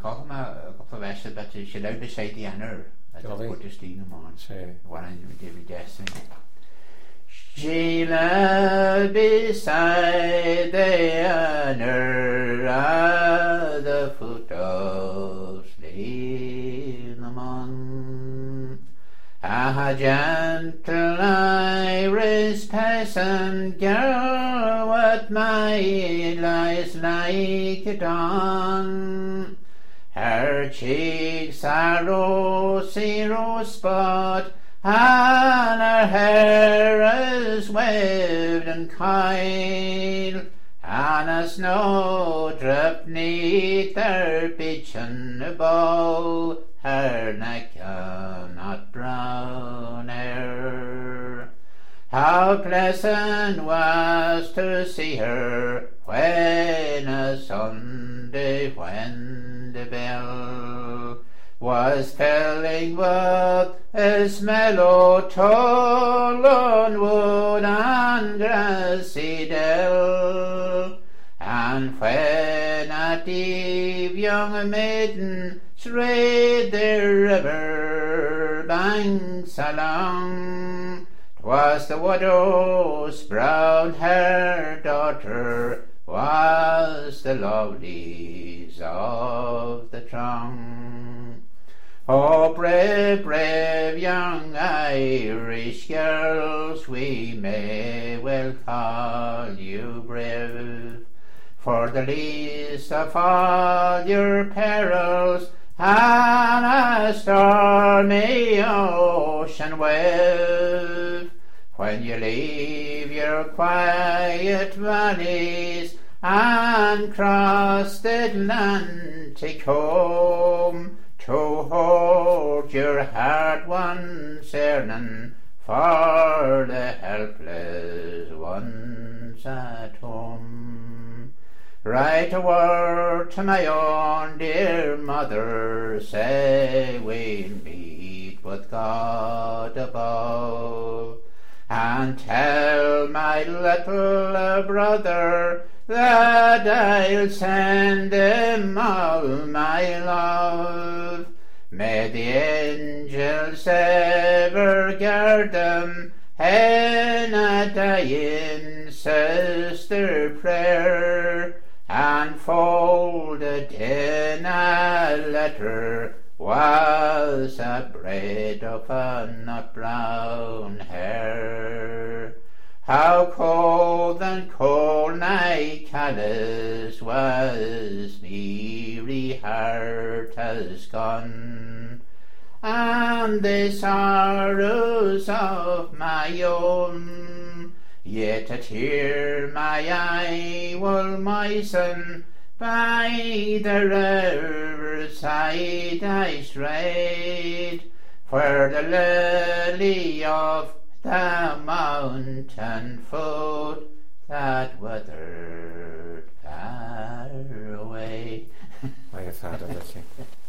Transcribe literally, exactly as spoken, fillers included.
call ma couple of vested, but she allowed beside the inner. That's what the steam on. Say one I did guessing. She lay beside the inner at the foot of Slielamon. A gentle Irish peasant girl with my eyes like a dawn. Her cheeks are rosy rosebud, and her hair is waved and coil, and a snowdrop neath her beechen bow, her neck a not brown hair. How pleasant was to see her when a Sunday, when the bell was filling with its mellow toll on wood and grassy dell, and when at eve young maidens strayed the river banks along, 'twas the widow's brown-haired daughter was the loveliest of the throng. Oh, brave, brave young Irish girls, we may well call you brave, for the least of all your perils and a stormy ocean wave, when you leave your quiet valleys and cross the Atlantic home, to hold your heart once yearning for the helpless ones at home. Write a word to my own dear mother, say we'll meet with God above, and tell my little brother that I'll send him all my love. May the angels ever guard them in a dying sister prayer, and folded in a letter was a braid of a nut brown hair. How cold and cold my callous was, weary heart has gone, and the sorrows of my own, yet a tear my eye will moisten, by the riverside I strayed, where the lily of the mountain foot that withered far away. I have had a little.